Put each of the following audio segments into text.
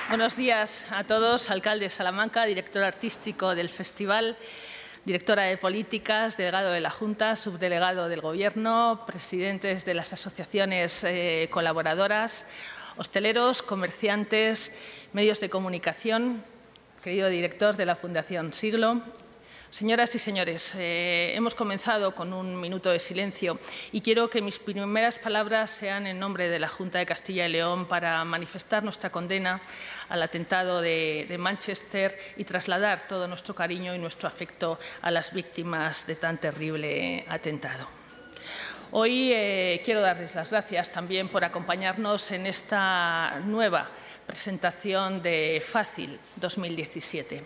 Buenos días a todos, alcalde de Salamanca, director artístico del festival, directora de políticas, delegado de la Junta, subdelegado del Gobierno, presidentes de las asociaciones colaboradoras, hosteleros, comerciantes, medios de comunicación, querido director de la Fundación Siglo. Señoras y señores, hemos comenzado con un minuto de silencio y quiero que mis primeras palabras sean en nombre de la Junta de Castilla y León para manifestar nuestra condena al atentado de Manchester y trasladar todo nuestro cariño y nuestro afecto a las víctimas de tan terrible atentado. Hoy quiero darles las gracias también por acompañarnos en esta nueva presentación de Fácil 2017.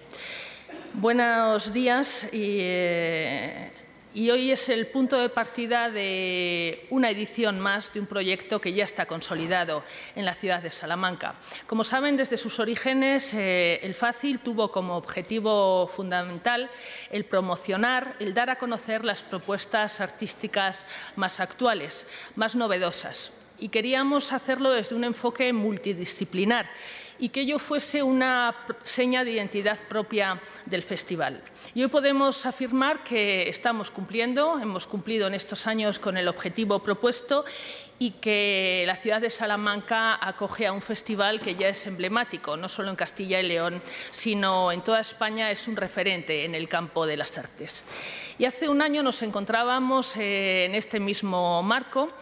Buenos días y hoy es el punto de partida de una edición más de un proyecto que ya está consolidado en la ciudad de Salamanca. Como saben, desde sus orígenes, el Fácil tuvo como objetivo fundamental el promocionar, el dar a conocer las propuestas artísticas más actuales, más novedosas. Y queríamos hacerlo desde un enfoque multidisciplinar y que ello fuese una seña de identidad propia del festival. Y hoy podemos afirmar que estamos cumpliendo, hemos cumplido en estos años con el objetivo propuesto y que la ciudad de Salamanca acoge a un festival que ya es emblemático, no solo en Castilla y León, sino en toda España, es un referente en el campo de las artes. Y hace un año nos encontrábamos en este mismo marco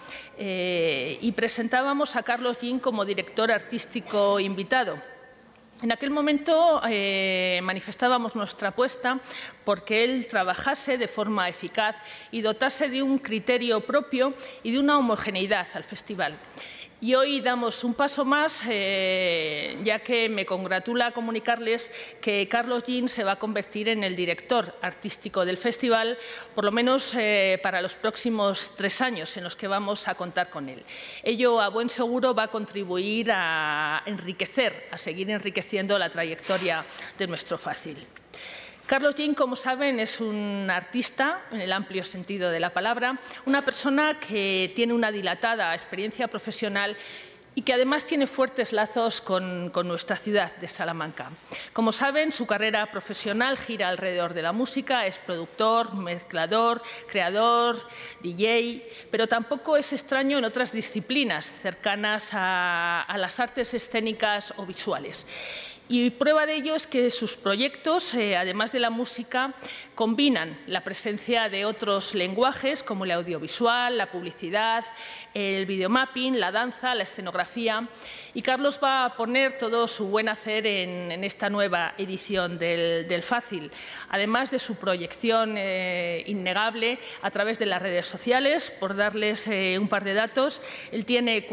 y presentábamos a Carlos Jean como director artístico invitado. En aquel momento manifestábamos nuestra apuesta porque él trabajase de forma eficaz y dotase de un criterio propio y de una homogeneidad al festival. Y hoy damos un paso más, ya que me congratula comunicarles que Carlos Jean se va a convertir en el director artístico del festival, por lo menos para los próximos 3 años en los que vamos a contar con él. Ello, a buen seguro, va a contribuir a enriquecer, a seguir enriqueciendo la trayectoria de nuestro Fácil. Carlos Jean, como saben, es un artista, en el amplio sentido de la palabra, una persona que tiene una dilatada experiencia profesional y que además tiene fuertes lazos con nuestra ciudad de Salamanca. Como saben, su carrera profesional gira alrededor de la música, es productor, mezclador, creador, DJ, pero tampoco es extraño en otras disciplinas cercanas a las artes escénicas o visuales. Y prueba de ello es que sus proyectos, además de la música, combinan la presencia de otros lenguajes como el audiovisual, la publicidad, el videomapping, la danza, la escenografía. Y Carlos va a poner todo su buen hacer en esta nueva edición del Fácil, además de su proyección innegable a través de las redes sociales. Por darles un par de datos, él tiene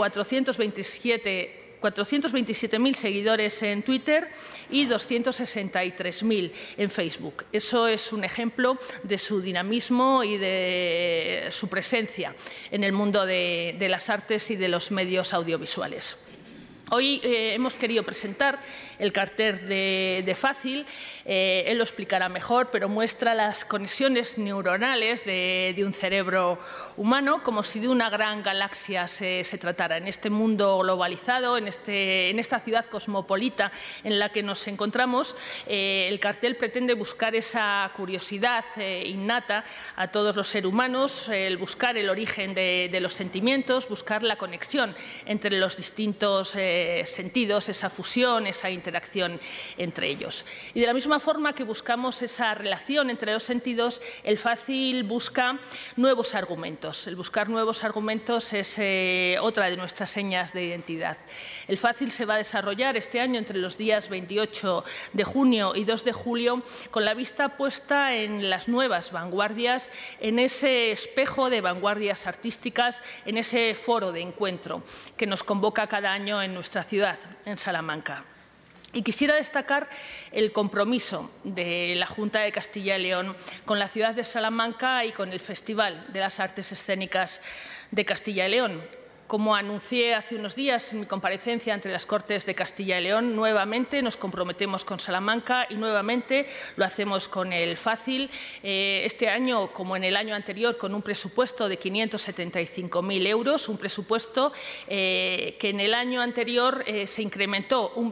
427.000 seguidores en Twitter y 263.000 en Facebook. Eso es un ejemplo de su dinamismo y de su presencia en el mundo de las artes y de los medios audiovisuales. Hoy hemos querido presentar el cartel de Fácil, él lo explicará mejor, pero muestra las conexiones neuronales de un cerebro humano, como si de una gran galaxia se tratara. En este mundo globalizado, en esta ciudad cosmopolita en la que nos encontramos, el cartel pretende buscar esa curiosidad innata a todos los seres humanos, el buscar el origen de los sentimientos, buscar la conexión entre los distintos sentidos, esa fusión, esa interacción entre ellos. Y de la misma forma que buscamos esa relación entre los sentidos, el Fácil busca nuevos argumentos. El buscar nuevos argumentos es otra de nuestras señas de identidad. El Fácil se va a desarrollar este año entre los días 28 de junio y 2 de julio con la vista puesta en las nuevas vanguardias, en ese espejo de vanguardias artísticas, en ese foro de encuentro que nos convoca cada año en nuestra ciudad, en Salamanca. Y quisiera destacar el compromiso de la Junta de Castilla y León con la ciudad de Salamanca y con el Festival de las Artes Escénicas de Castilla y León. Como anuncié hace unos días en mi comparecencia ante las Cortes de Castilla y León, nuevamente nos comprometemos con Salamanca y nuevamente lo hacemos con el FACIL. Este año, como en el año anterior, con un presupuesto de 575.000 euros, un presupuesto que en el año anterior se incrementó un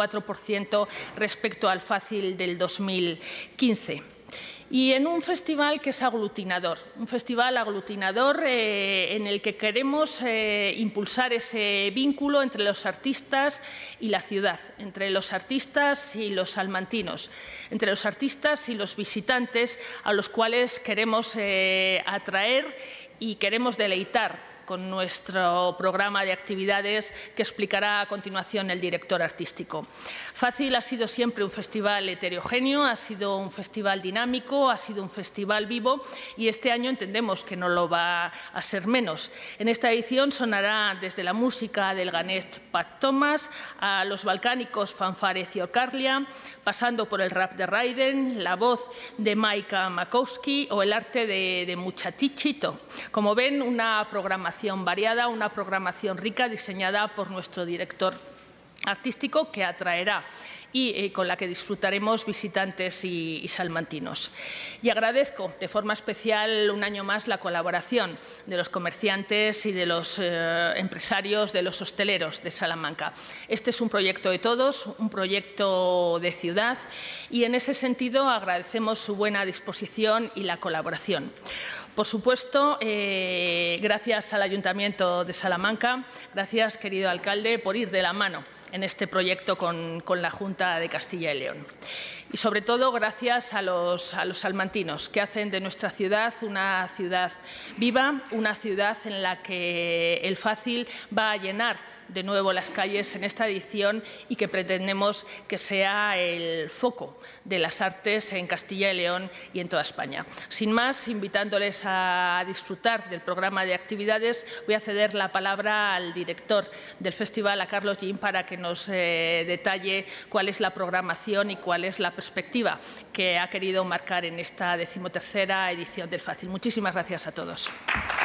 24% respecto al FACIL del 2015. Y en un festival que es aglutinador, un festival aglutinador en el que queremos impulsar ese vínculo entre los artistas y la ciudad, entre los artistas y los salmantinos, entre los artistas y los visitantes a los cuales queremos atraer y queremos deleitar con nuestro programa de actividades que explicará a continuación el director artístico. FACIL ha sido siempre un festival heterogéneo, ha sido un festival dinámico, ha sido un festival vivo y este año entendemos que no lo va a ser menos. En esta edición sonará desde la música del ganés Pat Thomas a los balcánicos Fanfare Ciocarlia, pasando por el rap de Raiden, la voz de Maika Makowski o el arte de Muchachito. Como ven, una programación variada, una programación rica diseñada por nuestro director artístico que atraerá y con la que disfrutaremos visitantes y salmantinos. Y agradezco de forma especial un año más la colaboración de los comerciantes y de los empresarios, de los hosteleros de Salamanca. Este es un proyecto de todos, un proyecto de ciudad y en ese sentido agradecemos su buena disposición y la colaboración. Por supuesto, gracias al Ayuntamiento de Salamanca, gracias, querido alcalde, por ir de la mano en este proyecto con la Junta de Castilla y León. Y sobre todo, gracias a los salmantinos, que hacen de nuestra ciudad una ciudad viva, una ciudad en la que el FACIL va a llenar de nuevo las calles en esta edición y que pretendemos que sea el foco de las artes en Castilla y León y en toda España. Sin más, invitándoles a disfrutar del programa de actividades, voy a ceder la palabra al director del festival, a Carlos Gin, para que nos detalle cuál es la programación y cuál es la perspectiva que ha querido marcar en esta 13ª edición del FACIL. Muchísimas gracias a todos.